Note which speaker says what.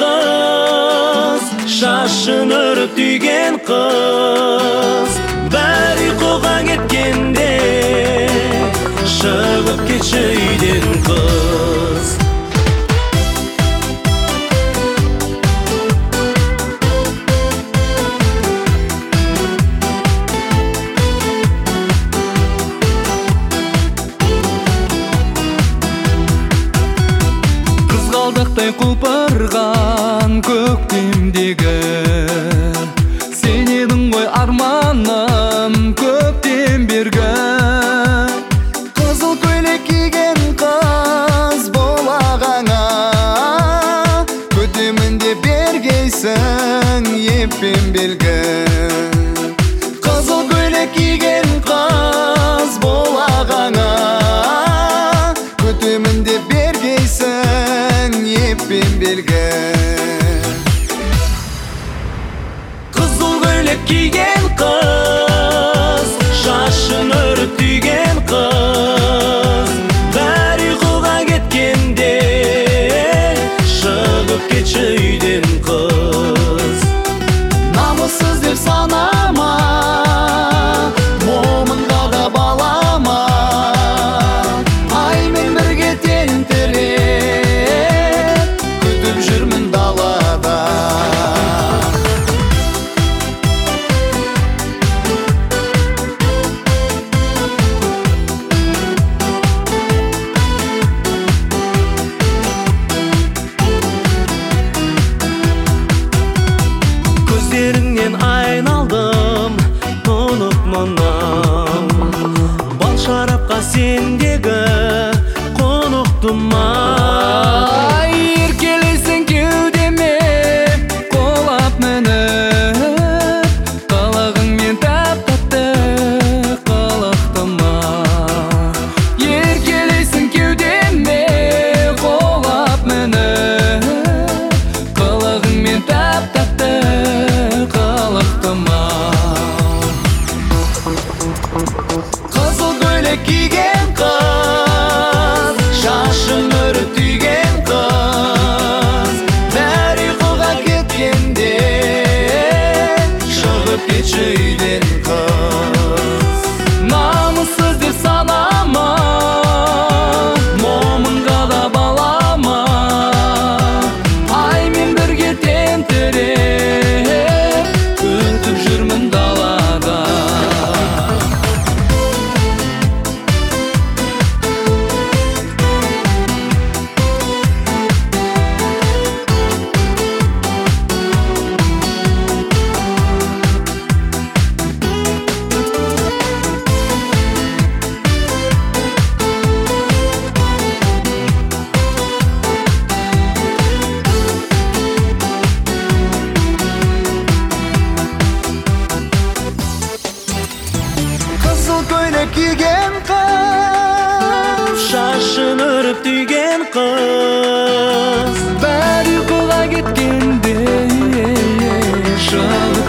Speaker 1: kız, şaşın örtügen kız. Bär uykuga ketkende шығып кетші үйден kız.
Speaker 2: Қызғалдақтай құлпырған көктемдегі сен едің ғой арманым көптен бергі. Қызыл көйлек киген қыз болағаңа күтемін деп бергейсің еппен белгі. Қызыл көйлек киген қыз болағаңа күтемін деп бергейсің еппен белгі.
Speaker 1: Қызыл көйлек киген kız, шашын өртügen kız. Bär uykuga ketkende шығып кетші үйден kız.
Speaker 2: Намыссыз деп санама, момынға да балама. Аймен бірге тентіреп күтіп жүрмін далада.
Speaker 1: Көздеріңнен айналдым, тұнып мұнам. Бал шарапқа сендегі қонықтым ма?
Speaker 2: Еркелесің кеудеме қолап мініп, қалағыңмен тәп-тәтті қалықтыма. Еркелесің кеудеме қолап мініп, қалағыңмен тәп-тәтті қалықтыма. Қызыл көйлек киген kız, шашын өртügen kız. Bär uykuga ketkende шығып кетші үйден kız. Намыссыз деп санама, момынға да балама. Аймен бірге тентіреп күтіп жүрмін далада. Қызыл көйлек киген kız,
Speaker 1: Шашын өртügen kız.
Speaker 2: бәрі ұйқыға кеткенде шығып